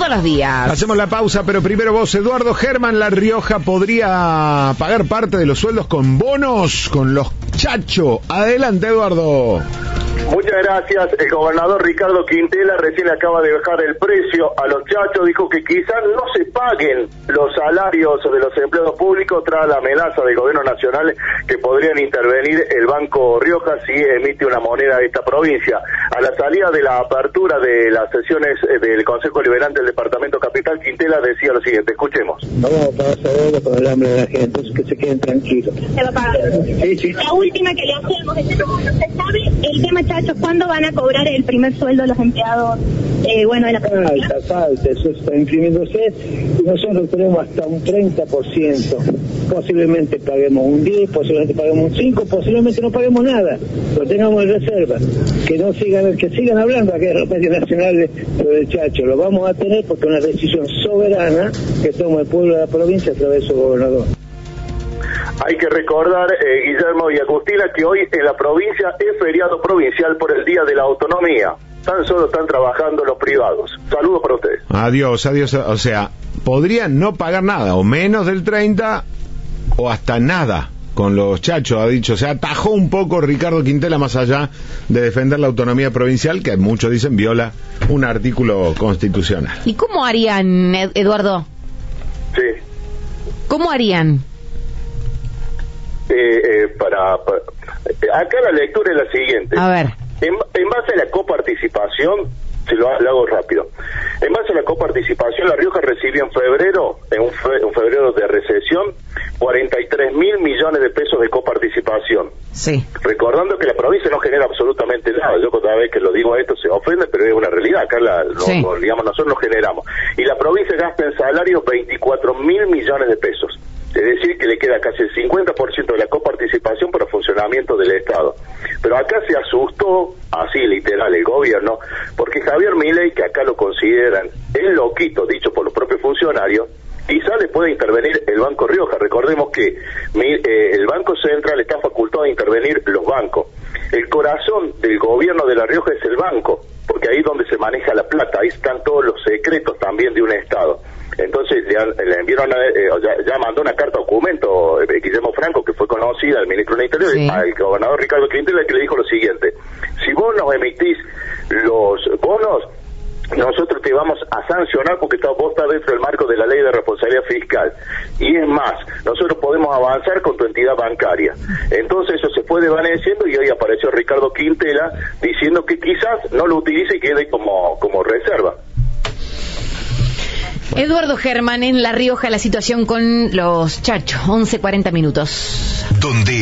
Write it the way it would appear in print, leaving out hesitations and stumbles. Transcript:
todos los días. Hacemos la pausa, pero primero vos, Eduardo Germán. La Rioja podría pagar parte de los sueldos con bonos con los Chacho. Adelante, Eduardo. Muchas gracias. El gobernador Ricardo Quintela recién acaba de bajar el precio a los chachos. Dijo que quizás no se paguen los salarios de los empleados públicos tras la amenaza del gobierno nacional que podrían intervenir el Banco Rioja si emite una moneda de esta provincia. A la salida de la apertura de las sesiones del Consejo Liberante del Departamento Capital, Quintela decía lo siguiente. Escuchemos. Vamos a pagar deuda con el hambre de la gente, entonces que se queden tranquilos. Se va a pagar. Sí. La última que le hacemos, no se sabe el tema, chachos, ¿cuándo van a cobrar el primer sueldo los empleados de la provincia? Falta, eso está imprimiéndose y nosotros tenemos hasta un 30%. Posiblemente paguemos un 10, posiblemente paguemos un 5, posiblemente no paguemos nada, lo tengamos en reserva. Que sigan hablando aquí en los medios nacionales sobre el Chacho. Lo vamos a tener porque es una decisión soberana que toma el pueblo de la provincia a través de su gobernador. Hay que recordar, Guillermo y Agustina, que hoy en la provincia es feriado provincial por el Día de la Autonomía. Tan solo están trabajando los privados. Saludos para ustedes. Adiós. O sea, podrían no pagar nada, o menos del 30, o hasta nada con los Chachos, ha dicho. Se atajó un poco Ricardo Quintela, más allá de defender la autonomía provincial, que muchos dicen viola un artículo constitucional. ¿Y cómo harían, Eduardo? Sí. ¿Cómo harían? Acá la lectura es la siguiente. A ver. En base a la coparticipación, lo hago rápido. En base a la coparticipación, La Rioja recibió en febrero, un febrero de recesión, 43.000 millones de pesos de coparticipación. Sí. Recordando que la provincia no genera absolutamente nada. Yo cada vez que lo digo esto se ofende, pero es una realidad. Acá nosotros lo generamos. Y la provincia gasta en salarios 24.000 millones de pesos. Es decir, que le queda casi el 50% de la coparticipación para funcionamiento del Estado. Pero acá se asustó, así literal, el gobierno, porque Javier Milei, que acá lo consideran el loquito, dicho por los propios funcionarios, quizá le puede intervenir el Banco Rioja. Recordemos que el Banco Central está facultado a intervenir los bancos. El corazón del gobierno de La Rioja es el banco, porque ahí es donde se maneja la plata, ahí están todos los secretos también de un Estado. Entonces le enviaron, ya mandó una carta documento Guillermo Franco, que fue conocida, el ministro del Interior, sí, al gobernador Ricardo Quintela, que le dijo lo siguiente: si vos nos emitís los bonos, nosotros te vamos a sancionar porque vos estás dentro del marco de la ley de responsabilidad fiscal. Y es más, nosotros podemos avanzar con tu entidad bancaria. Entonces eso se fue desvaneciendo y hoy apareció Ricardo Quintela diciendo que quizás no lo utilice y quede como reserva. Eduardo Germán, en La Rioja, la situación con los Chachos, 11:40 minutos. Donde